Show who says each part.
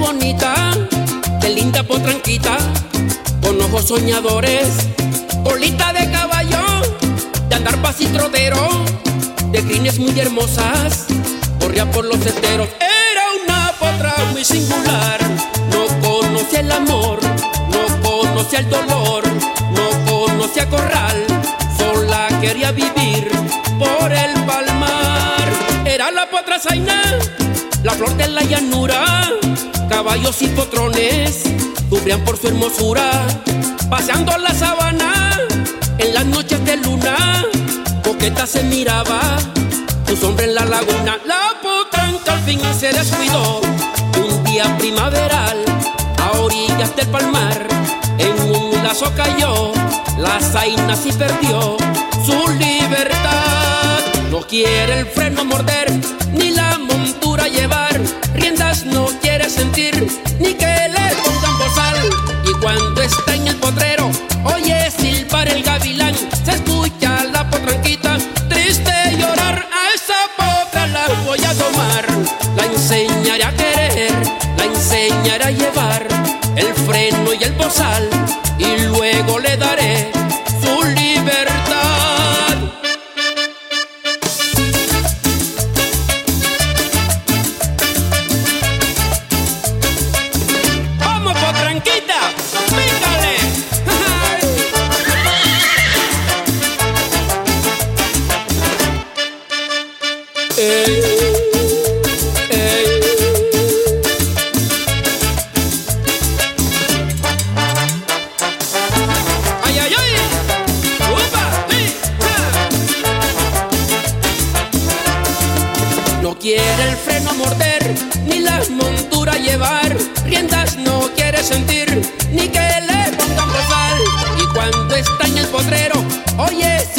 Speaker 1: bonita, qué linda potranquita, con ojos soñadores, colita de caballo, de andar pacitrotero, de crines muy hermosas, corría por los esteros. Era una potra muy singular, no conocía el amor, no conocía el dolor, no conocía corral, sola quería vivir por el palmar. Era la potra zaina, la flor de la llanura, caballos y potrones sufrían por su hermosura. Paseando la sabana en las noches de luna, coqueta se miraba su sombra en la laguna. La potranca al fin se descuidó un día primaveral, a orillas del palmar en un lazo cayó, la zaina sí perdió su libertad. No quiere el freno morder, ni la montura llevar, riendas no quiere sentir, ni que le pongan bozal. Y cuando está en el potrero, oye silbar el gavilán, se escucha la potranquita triste llorar. A esa potra la voy a domar, la enseñaré a querer, la enseñaré a llevar el freno y el bozal, y luego le daré su libertad. Potranquita, pícale. Ey, ey. Ay, ay, ay. Upa, hey, no quiere el freno morder, ni las monturas llevar, riendas no quiere sentir, ni que le pongan bozal. Y cuando está en el potrero, oye